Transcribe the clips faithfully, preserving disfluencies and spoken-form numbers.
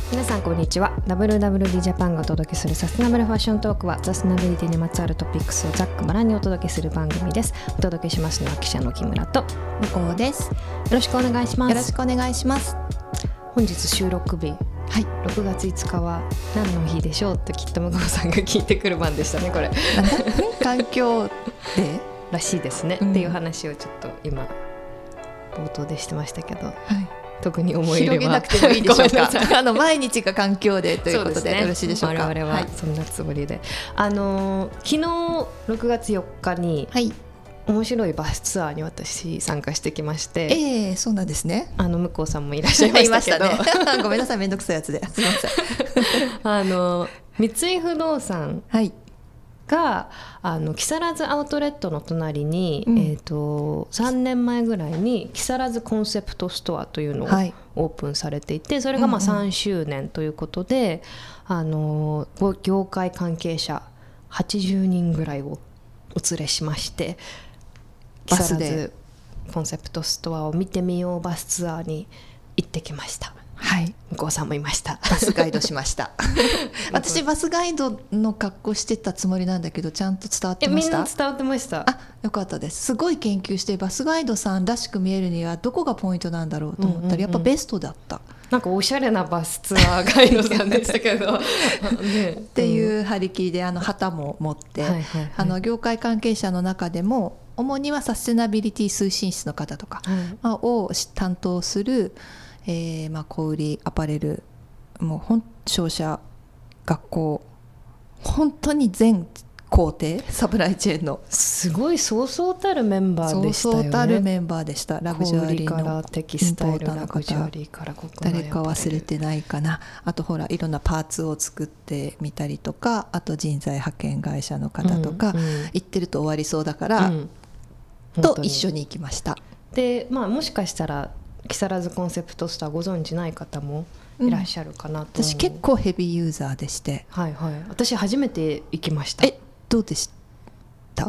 皆さんこんにちは。 ダブリューダブリューディー ジャパンがお届けするサステナブルファッショントークは、サステナビリティにまつわるトピックスをざっくばらんにお届けする番組です。お届けしますのは記者の木村と向こうです。よろしくお願いします。 よろしくお願いします。 本日収録日、はい、ろくがついつかは何の日でしょうってきっと向こうさんが聞いてくる番でしたね。これ環境でらしいですね、うん、っていう話をちょっと今冒頭でしてましたけど、はい、特に思い入れは広げなくてもいいでしょうか。あの毎日が環境でということ で, で、ね、よろしいでしょうか。 我々はそんなつもりで、はい、あの昨日ろくがつよっかに、はい、面白いバスツアーに私参加してきまして、 えー、そうなんですね。 あの向こうさんもいらっしゃいましたけどいましたねごめんなさい、めんどくさいやつですいませんあの三井不動産があの木更津アウトレットの隣に、うん、えー、とさんねんまえぐらいに木更津コンセプトストアというのをオープンされていて、それがまあさんしゅうねんということで、うんうん、あの業界関係者はちじゅうにんぐらいをお連れしまして、木更津コンセプトストアを見てみようバスツアーに行ってきました。はい、向こうさんもいました。 バスガイドしました私バスガイドの格好してたつもりなんだけど、ちゃんと伝わってました？ みんな伝わってました。 あ、よかったです。すごい研究して、バスガイドさんらしく見えるにはどこがポイントなんだろうと思ったら、うんうんうん、やっぱベストだった。 なんかおしゃれなバスツアーガイドさんでしたけどね、 っていう張り切りで、あの旗も持って、はいはいはい、あの業界関係者の中でも主にはサステナビリティ推進室の方とか、はい、まあ、を担当する、えーまあ、小売りアパレル、もう本商社、学校、本当に全工程、サプライチェーンのすごいそうそうたるメンバーでしたよね。 そうそうたるメンバーでした。ラグジュアリーのからテキスタイル、ラグジュアリーから国内誰か忘れてないかな。あとほら、いろんなパーツを作ってみたりとか、あと人材派遣会社の方とか、うんうん、行ってると終わりそうだから、うん、と一緒に行きました。 で、まあ、もしかしたら木更津コンセプトストアご存じない方もいらっしゃるかなと、うん、 私結構ヘビーユーザーでして、 はいはい、私初めて行きました。 え、どうでした？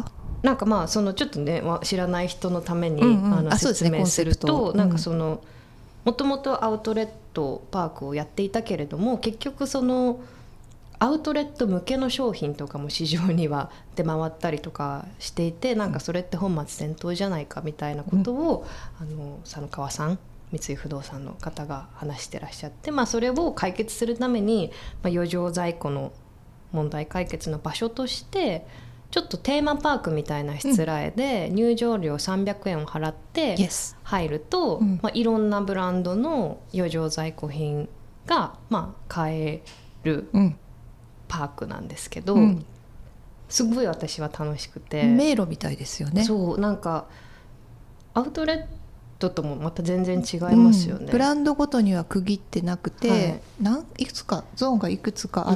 なんかまあそのちょっとね、知らない人のために、うんうん、あの説明すると、なんかそのもともとアウトレットパークをやっていたけれども、結局そのアウトレット向けの商品とかも市場には出回ったりとかしていて、なんかそれって本末転倒じゃないかみたいなことを、うん、あの佐野川さん、三井不動産の方が話してらっしゃって、まあ、それを解決するために、まあ、余剰在庫の問題解決の場所としてちょっとテーマパークみたいなしつらえで、入場料さんびゃくえんを払って入ると、うん、まあ、いろんなブランドの余剰在庫品がまあ買えるパークなんですけど、うん、すごい私は楽しくて、 迷路みたいですよね。 そう、なんかアウトレットともまた全然違いますよね、うん、 ブランドごとには区切ってなくて、はい、なんいくつかゾーンがいくつかあって、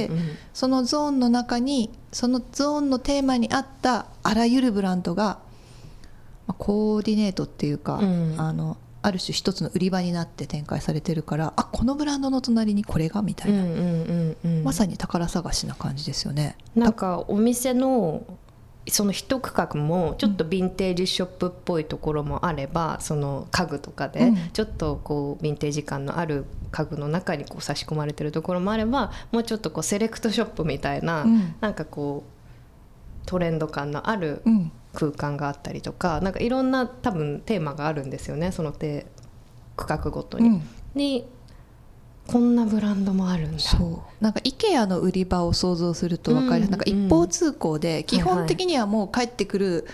うんうんうん、そのゾーンの中にそのゾーンのテーマに合ったあらゆるブランドが、まあ、コーディネートっていうか、うん、あのある種一つの売り場になって展開されてるから、あ、このブランドの隣にこれがみたいな、うんうんうんうん、まさに宝探しな感じですよね。 なんかお店のその一区画もちょっとヴィンテージショップっぽいところもあれば、うん、その家具とかでちょっとこうヴィンテージ感のある家具の中にこう差し込まれてるところもあれば、もうちょっとこうセレクトショップみたいな、うん、なんかこうトレンド感のある空間があったりとか、なんかいろんな多分テーマがあるんですよね、その区画ごとに、うん、にこんなブランドもあるんだ。 そう、なんか IKEA の売り場を想像すると分かる、うんうんうん、なんか一方通行で基本的にはもう帰ってくる、はいはい、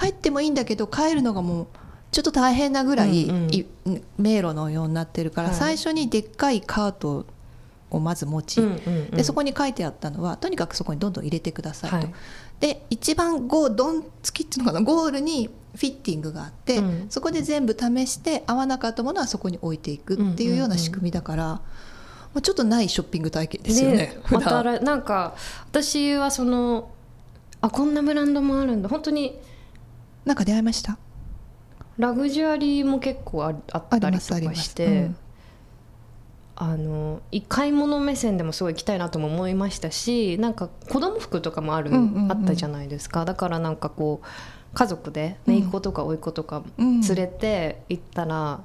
帰ってもいいんだけど帰るのがもうちょっと大変なぐらい、うんうん、迷路のようになってるから、はい、最初にでっかいカートをまず持ち、うんうんうん、でそこに書いてあったのはとにかくそこにどんどん入れてくださいと、はい、で一番ゴードン付きっていうのかな、ゴールにフィッティングがあって、うん、そこで全部試して合わなかったものはそこに置いていくっていうような仕組みだから、うんうんうん、まあ、ちょっとないショッピング体験ですよね。ね、 またなんか私はそのあこんなブランドもあるんだ、本当になんか出会いました。 ラグジュアリーも結構 あ, あったりとかして、うん、あの買い物目線でもすごい行きたいなとも思いましたし、なんか子供服とかもある、うんうんうん、あったじゃないですか。だからなんかこう家族で姪っ子とか甥っ子とか連れて行ったら、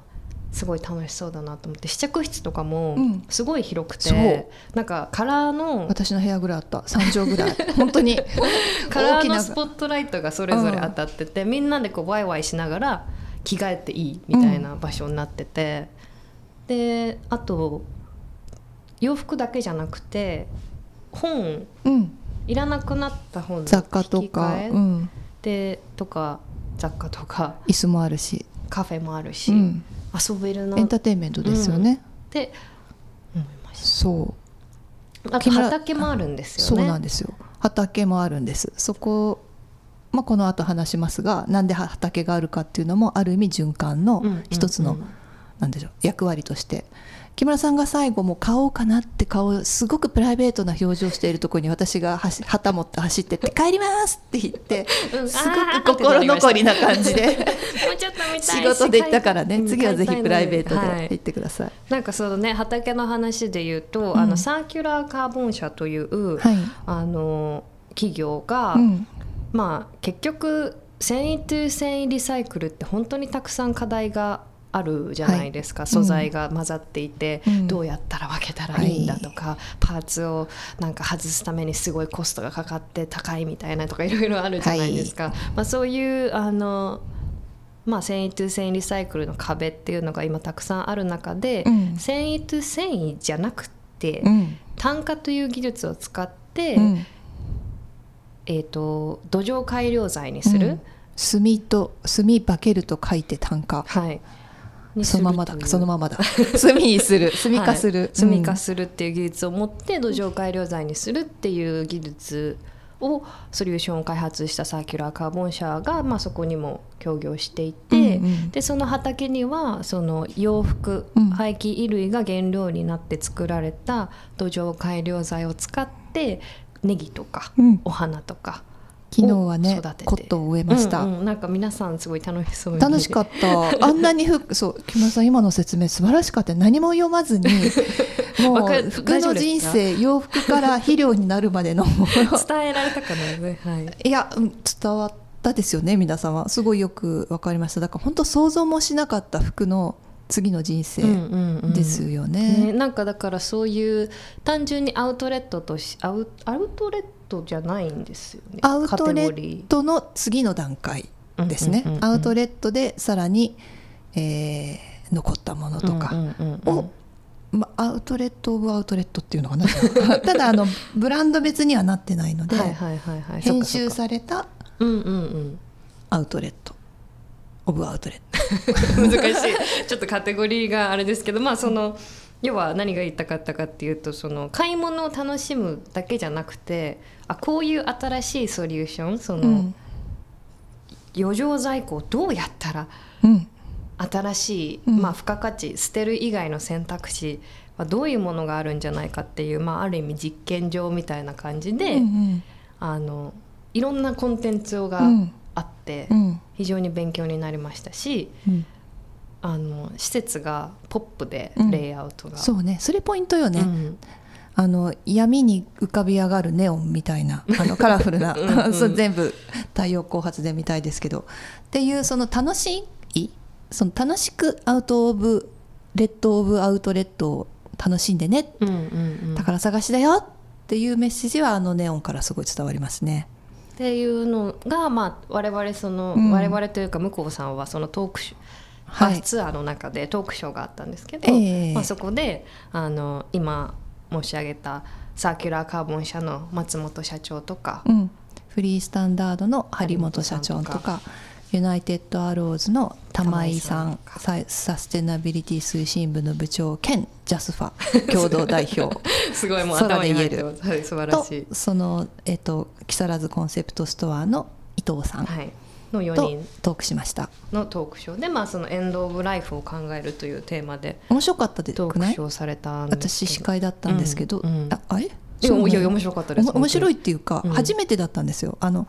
すごい楽しそうだなと思って、試着室とかもすごい広くて、うん、なんかカラーの私の部屋ぐらいあった、さん畳ぐらい本当にカラーのスポットライトがそれぞれ当たってて、うん、みんなでこうワイワイしながら着替えていいみたいな場所になってて、うん、であと洋服だけじゃなくて本、うん、いらなくなった本の雑貨とか、うん、 でとか雑貨とか椅子もあるしカフェもあるし、うん、遊べるな、 エンターテインメントですよね、うん、 って思いました。 そうあと畑もあるんですよね。 そうなんですよ、畑もあるんです。そこ、まあ、この後話しますが、なんで畑があるかっていうのもある意味循環の一つの、うんうんうん、なんでしょう、役割として木村さんが最後も買おうかなって顔すごくプライベートな表情しているところに私が旗持って走ってって帰りますって言って、うん、すごく心残りな感じでもうちょっと見たいし仕事で行ったからね、次はぜひプライベートで行ってください、はい、 なんかそのね畑の話で言うと、うん、あのサーキュラーカーボン社という、はい、あの企業が、うん、まあ結局繊維という繊維リサイクルって本当にたくさん課題があるじゃないですか、はい、素材が混ざっていて、うん、どうやったら分けたらいいんだとか、はい、パーツをなんか外すためにすごいコストがかかって高いみたいなとかいろいろあるじゃないですか、はい、まあ、そういうあの、まあ、繊維と繊維リサイクルの壁っていうのが今たくさんある中で、うん、繊維と繊維じゃなくて、うん、炭化という技術を使って、うん、えーと、土壌改良材にする、うん、 炭と炭化けると書いて炭化、 はいそのままだそのままだ炭にする炭化する、 はい、炭化するっていう技術を持って土壌改良材にするっていう技術をソリューションを開発したサーキュラーカーボン社が、まあ、そこにも協業していて、うんうん、でその畑にはその洋服、うん、廃棄衣類が原料になって作られた土壌改良材を使ってネギとか、うん、お花とか昨日はねコットンを植えました、 うんうん、なんか皆さんすごい楽しそうに楽しかったあんなにふそう木村さん今の説明素晴らしかった。何も読まずにもう服の人生洋服から肥料になるまでの伝えられたかな、ね、はい、 いや伝わったですよね。皆様すごいよく分かりました。だから本当想像もしなかった服の次の人生ですよね、うんうんうんね、 なんかだからそういう単純にアウトレットとしアウ、アウトレットじゃないんですよね。 アウトレットの次の段階ですね、うんうんうんうん、アウトレットでさらに、えー、残ったものとかを、うんうんうんうん、ま、アウトレットオブアウトレットっていうのかなただあのブランド別にはなってないので、はいはいはいはい、編集されたアウトレットオブアウトレット難しいちょっとカテゴリーがあれですけど、まあその要は何が言いたかったかっていうと、その買い物を楽しむだけじゃなくて、あこういう新しいソリューション、その、うん、余剰在庫をどうやったら新しい、うんまあ、付加価値捨てる以外の選択肢はどういうものがあるんじゃないかっていう、まあ、ある意味実験場みたいな感じで、うんうん、あのいろんなコンテンツがあって、うん、非常に勉強になりましたし、うんあの施設がポップでレイアウトが、 うん、そうね、それポイントよね、うん、あの闇に浮かび上がるネオンみたいなあのカラフルなうん、そう、全部太陽光発電みたいですけどっていう、その楽しいその楽しくアウトオブレッドオブアウトレットを楽しんでね、うんうんうん、宝探しだよっていうメッセージはあのネオンからすごい伝わりますねっていうのが、まあ、我々その、うん、我々というか向こうさんはそのトークショーバスツアーの中でトークショーがあったんですけど、はいまあ、そこであの今申し上げたサーキュラーカーボン社の松本社長とか、うん、 フリースタンダードの張本社長とかユナイテッドアローズの玉井さん、サステナビリティ推進部の部長兼ジャスファ共同代表すごいもう頭に入ってます、はい、素晴らしいとその、えっと、木更津コンセプトストアの伊藤さん、はいのよにんトークしましたのトークショーで、まあ、そのエンドオブライフを考えるというテーマで面白かったですトークショーされたんですけど、 私司会だったんですけど、うんうん、あ, あれいやいや面白かったです。 面白いっていうか、うん、初めてだったんですよ。あの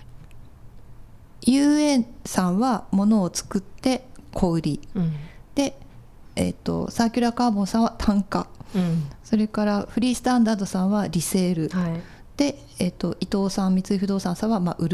ユーエー さんは物を作って小売り、うん、で、えーと、サーキュラーカーボンさんは単価、うん、それからフリースタンダードさんはリセール、はい、で、えーと、伊藤さん三井不動産さんはまあ売る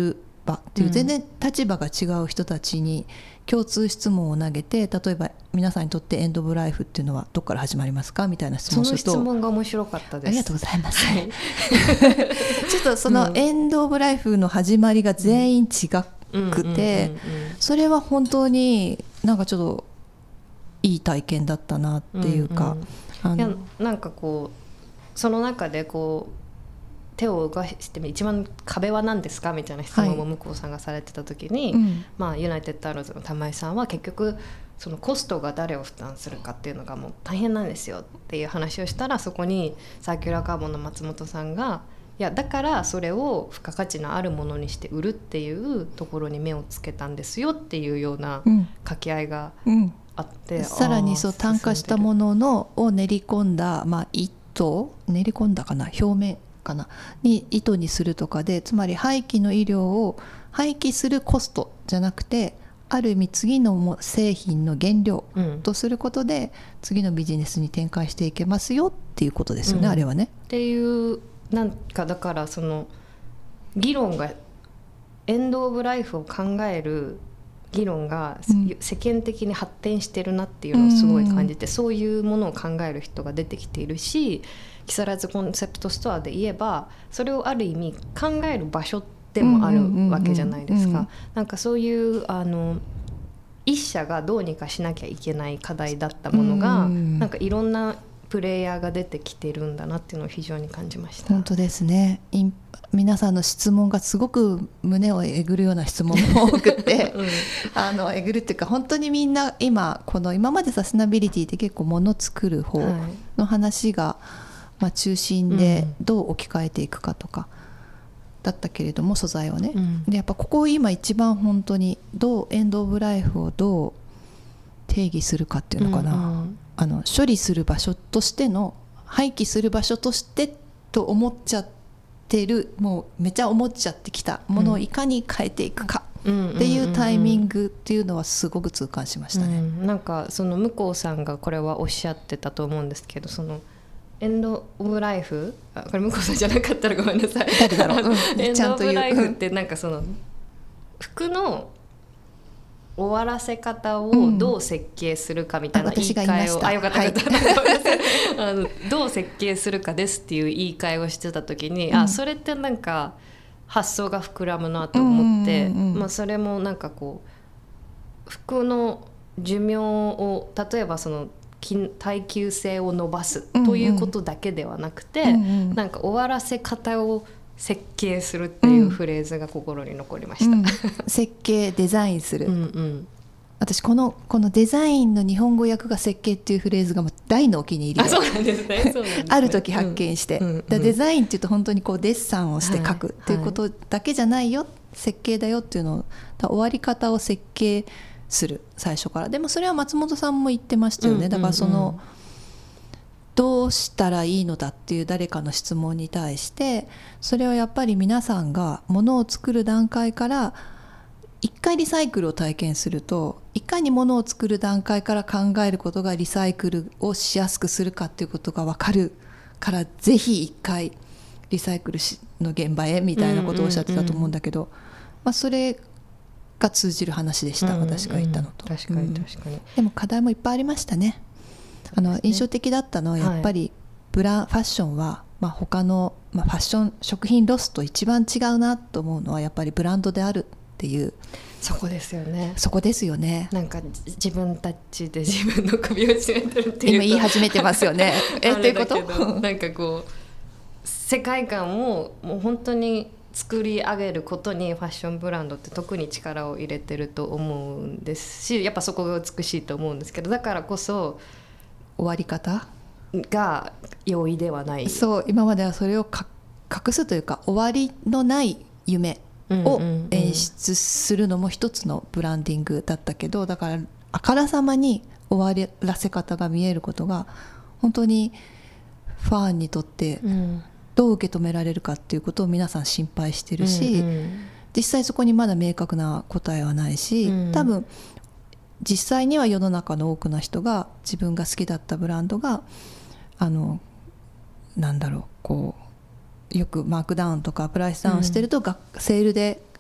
場っていう全然立場が違う人たちに共通質問を投げて、例えば皆さんにとってエンドオブライフっていうのはどこから始まりますかみたいな質問をすると、 その質問が面白かったです。 ありがとうございます、はい、ちょっとそのエンドオブライフの始まりが全員違くて、それは本当になんかちょっといい体験だったなっていうか、 うんうん、あのいやなんかこうその中でこう手を動かして一番壁は何ですかみたいな質問も向こうさんがされてた時に、はい、まあ、ユナイテッドアローズの玉井さんは結局そのコストが誰を負担するかっていうのがもう大変なんですよっていう話をしたら、そこにサーキュラーカーボンの松本さんがいやだからそれを付加価値のあるものにして売るっていうところに目をつけたんですよっていうような掛け合いがあって、うんうん、 さらにそう炭化したもののを練り込んだ、まあ、糸練り込んだかな表面かなに糸にするとかで、つまり廃棄の医療を廃棄するコストじゃなくてある意味次の製品の原料とすることで、うん、次のビジネスに展開していけますよっていうことですよね、うん、あれはね。 っていうなんかだからその議論がエンドオブライフを考える議論が世間的に発展してるなっていうのをすごい感じて、うん、そういうものを考える人が出てきているし、木更津コンセプトストアで言えばそれをある意味考える場所でもあるわけじゃないですか。なんかそういうあの一社がどうにかしなきゃいけない課題だったものが、うん、なんかいろんなプレイヤーが出てきてるんだなっていうのを非常に感じました。 本当ですね。皆さんの質問がすごく胸をえぐるような質問も多くて、うん、あのえぐるっていうか本当にみんな今この今までサステナビリティって結構物作る方の話が、まあ、中心でどう置き換えていくかとかだったけれども、素材をね、うん、でやっぱここを今一番本当にどうエンドオブライフをどう定義するかっていうのかな、うんうん、あの処理する場所としての廃棄する場所としてと思っちゃってる、もうめちゃ思っちゃってきたものをいかに変えていくかっていうタイミングっていうのはすごく痛感しましたね、 うん、なんかその向こうさんがこれはおっしゃってたと思うんですけど、そのエンドオブライフ、あこれ向こうさんじゃなかったらごめんなさい、 誰だろう、うん、 エンドオブライフってなんかその服の終わらせ方をどう設計するかみたいな言い換えを、うん、あよかったよかった、はい、あのどう設計するかですっていう言い換えをしてた時に、うん、あそれってなんか発想が膨らむなと思って、うんうんうん、まあ、それもなんかこう服の寿命を例えばその耐久性を伸ばすということだけではなくて、うんうん、なんか終わらせ方を設計するっていうフレーズが心に残りました、うん、 設計デザインする、 うんうん、 私この、このデザインの日本語訳が設計っていうフレーズがもう大のお気に入りで、 あ、そうなんですね、そうなんですねある時発見して、うんうんうん、だデザインっていうと本当にこうデッサンをして書くっていうことだけじゃないよ、はいはい、設計だよっていうのを終わり方を設計する最初から。でもそれは松本さんも言ってましたよね、うんうんうん、だからそのどうしたらいいのだっていう誰かの質問に対してそれはやっぱり皆さんがものを作る段階から一回リサイクルを体験すると、いかにものを作る段階から考えることがリサイクルをしやすくするかっていうことが分かるから、ぜひ一回リサイクルの現場へみたいなことをおっしゃってたと思うんだけど、うんうんうん、まあ、それが通じる話でした、うんうん、私が言ったのと。 確かに確かに、うん、 でも課題もいっぱいありましたね。あの印象的だったのはやっぱりブラ、はい、ファッションは、まあ、他の、まあ、ファッション食品ロスと一番違うなと思うのはやっぱりブランドであるっていう、 そこですよね。 そこですよね。 なんか自分たちで自分の首を絞めてるっていう今言い始めてますよねえっていうことなんかこう世界観をもう本当に作り上げることにファッションブランドって特に力を入れてると思うんですし、やっぱそこが美しいと思うんですけど、だからこそ終わり方が容易ではない。 そう、今まではそれをか隠すというか終わりのない夢を演出するのも一つのブランディングだったけど、だからあからさまに終わらせ方が見えることが本当にファンにとってどう受け止められるかっていうことを皆さん心配してるし、うんうん、実際そこにまだ明確な答えはないし、うん、多分実際には世の中の多くの人が自分が好きだったブランドがあのなんだろうこうよくマークダウンとかプライスダウンしてると、うん、セールで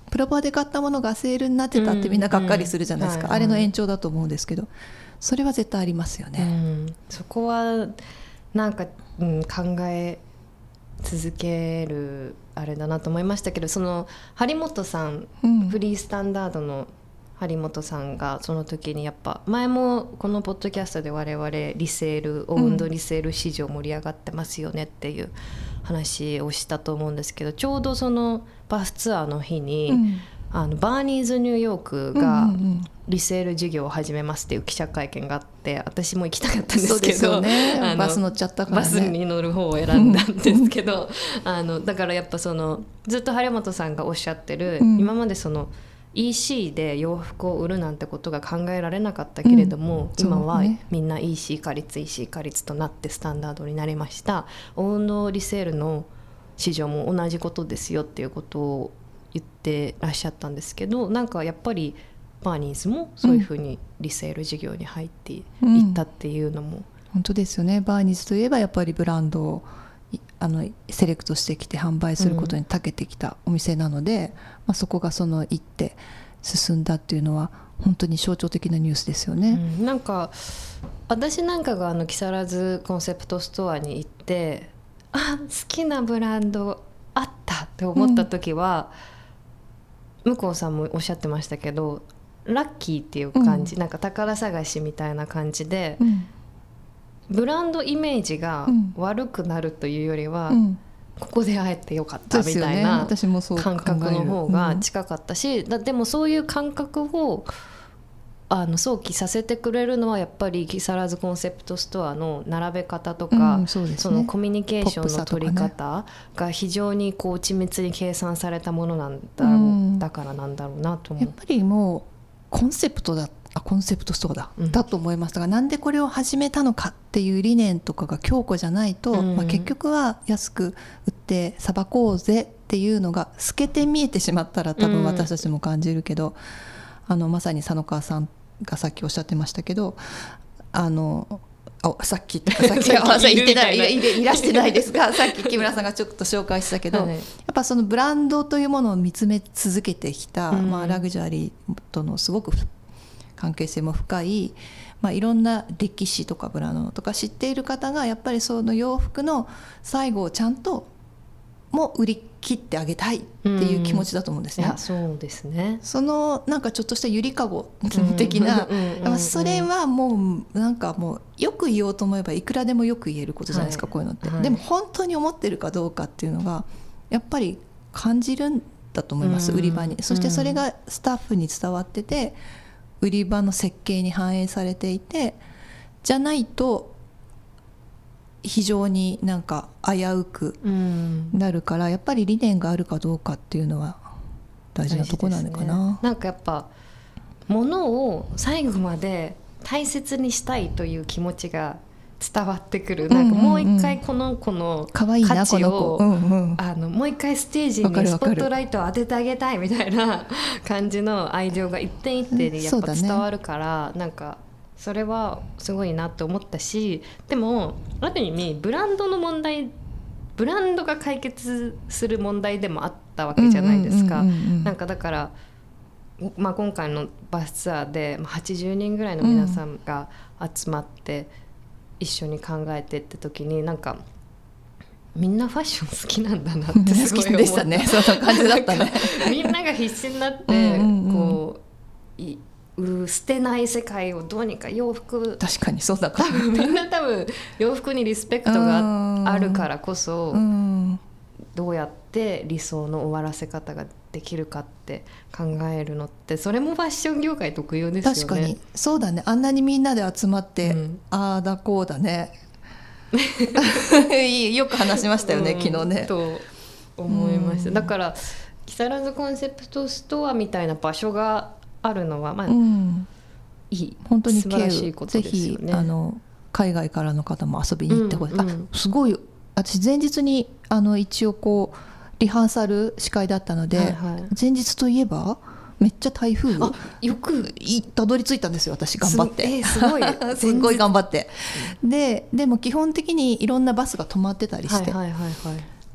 プラバで買ったものがセールになってたってみんながっかりするじゃないですか、うんうん、あれの延長だと思うんですけど、それは絶対ありますよね、うん、 そこはなんか、うん、考え続けるあれだなと思いましたけど、その張本さん、うん、フリースタンダードの張本さんがその時にやっぱ前もこのポッドキャストで我々リセールオウンドリセール市場盛り上がってますよねっていう話をしたと思うんですけど、ちょうどそのバスツアーの日に、うん、あのバーニーズニューヨークがリセール事業を始めますっていう記者会見があって、私も行きたかったんですけど、 そうですよね、バス乗っちゃったからね、 バスに乗る方を選んだんですけどあのだからやっぱそのずっと張本さんがおっしゃってる、うん、今までそのイーシー で洋服を売るなんてことが考えられなかったけれども、うん、今はみんな イーシー 化率 イーシー 化率となってスタンダードになりました。オウンドリセールの市場も同じことですよっていうことを言ってらっしゃったんですけど、なんかやっぱりバーニーズもそういうふうにリセール事業に入っていったっていうのも、うん、 本当ですよね。バーニーズといえばやっぱりブランドをあのセレクトしてきて販売することに長けてきたお店なので、うんまあ、そこがその一手進んだっていうのは本当に象徴的なニュースですよね、 うん、なんか私なんかがあの木更津コンセプトストアに行ってあ好きなブランドあったって思った時は、うん、向こうさんもおっしゃってましたけどラッキーっていう感じ、うん、なんか宝探しみたいな感じで、うんブランドイメージが悪くなるというよりは、うん、ここで会えてよかったみたいな感覚の方が近かったし、だでもそういう感覚をあの想起させてくれるのはやっぱり木更津コンセプトストアの並べ方とか、うんそね、そのコミュニケーションの取り方が非常にこう緻密に計算されたものなんだろう、うん、だからなんだろうなと思う。 やっぱりもうコンセプトだあコンセプトストアだ、うん、だと思いますが、なんでこれを始めたのかっていう理念とかが強固じゃないと、うんまあ、結局は安く売ってさばこうぜっていうのが透けて見えてしまったら多分私たちも感じるけど、うん、あのまさに佐野川さんがさっきおっしゃってましたけど、あのあさっきさっき言ってないいらしてないですがさっき木村さんがちょっと紹介したけど、はい、やっぱそのブランドというものを見つめ続けてきた、うんまあ、ラグジュアリーとのすごく関係性も深い、まあ、いろんな歴史とかブランドとか知っている方がやっぱりその洋服の最後をちゃんとも売り切ってあげたいっていう気持ちだと思うんですね、 うん、いやそうですね。 そのなんかちょっとしたゆりかご的な、それはもうなんかもうよく言おうと思えばいくらでもよく言えることじゃないですか、はい、こういうのって、はい、でも本当に思ってるかどうかっていうのがやっぱり感じるんだと思います、うん、売り場に。そしてそれがスタッフに伝わってて売り場の設計に反映されていて、じゃないと非常になんか危うくなるから、やっぱり理念があるかどうかっていうのは大事なところなのかな、ね、 なんかやっぱ物を最後まで大切にしたいという気持ちが伝わってくる。なんかもう一回この子の価値をあのもう一回ステージにスポットライトを当ててあげたいみたいな感じの愛情が一点一点にやっぱ伝わるから、なんかそれはすごいなって思ったし、でもある意味ブランドの問題ブランドが解決する問題でもあったわけじゃないですか。なんかだから、まあ、今回のバスツアーではちじゅうにんぐらいの皆さんが集まって一緒に考えてって時に、なんかみんなファッション好きなんだなってすごい思った。好きでしたね。そんな感じだったね。みんなが必死になってこうい捨てない世界をどうにか洋服、 確かにそうだからみんな多分洋服にリスペクトがあるからこそどうやって理想の終わらせ方ができるかって考えるのって、それもファッション業界特有ですよね。 確かにそうだね。あんなにみんなで集まって、うん、ああだこうだねよく話しましたよね、うん、昨日ねと思いました、うん、だから木更津コンセプトストアみたいな場所があるのは、まあうん、いい本当に素晴らしいことですよね。 ぜひあの海外からの方も遊びに行ってほしい、うんうん、あすごい私前日にあの一応こうリハーサル司会だったので、はいはい、前日といえばめっちゃ台風あよくたどり着いたんですよ私頑張って す,、えー、すごいすごい頑張ってででも基本的にいろんなバスが止まってたりして、はいはいはいはい、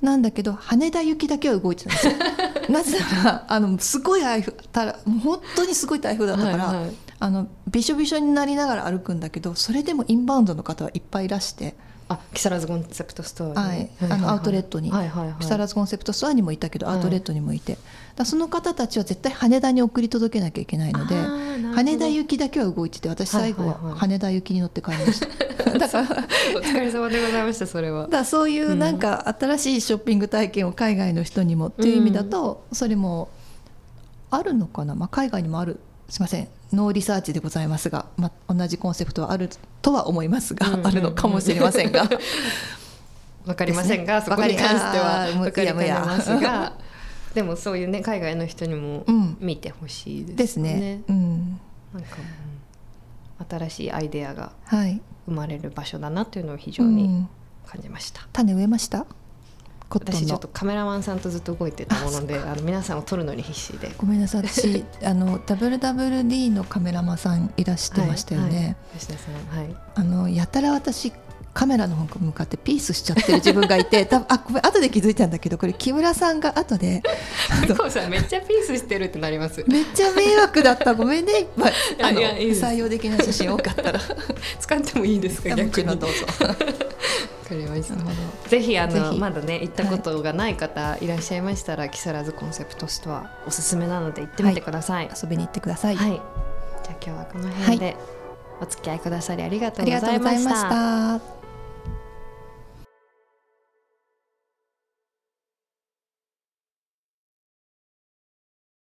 なんだけど羽田行きだけは動いてたんですよなぜならあのすごい台風たらもう本当にすごい台風だったから、はいはい、あのびしょびしょになりながら歩くんだけど、それでもインバウンドの方はいっぱいいらして、 あ木更津コンセプトストアに、 はいあのアウトレットに、はいはいはい、木更津コンセプトストアにもいたけど、はい、アウトレットにもいて、だその方たちは絶対羽田に送り届けなきゃいけないので、羽田行きだけは動いてて、私最後は羽田行きに乗って帰りました、はいはいはい、だからお疲れ様でございました。それはだそういうなんか新しいショッピング体験を海外の人にもっていう意味だと、それもあるのかな、まあ、海外にもある、すいませんノーリサーチでございますが、まあ、同じコンセプトはあるとは思いますが、うんうんうん、あるのかもしれませんが分かりませんが、ね、そこに関しては分かりますがでもそういうね海外の人にも見てほしいですね、うん、ですね、うん、なんか、うん、新しいアイデアが生まれる場所だなというのを非常に感じました、うん、 種植えました？ 私ちょっとカメラマンさんとずっと動いてたもので、あの皆さんを撮るのに必死で、 ごめんなさい、私あの ダブリューダブリューディー のカメラマンさんいらしてましたよね、はいはい、 吉田さん、はい、 あのやたら私カメラの方に向かってピースしちゃってる自分がいて多分あごめん後で気づいたんだけど、これ木村さんが後でこうさんめっちゃピースしてるってなります。 めっちゃ迷惑だった、ごめんね、まあ、あのいやいい採用できない写真多かったら使ってもいいですか？逆にどうぞわかりました。ぜひあのまだね行ったことがない方いらっしゃいましたら、はい、木更津コンセプトストアおすすめなので行ってみてください、はい、 遊びに行ってください、 はい、じゃあ今日はこの辺でお付き合いくださりありがとうございました。 ありがとうございました。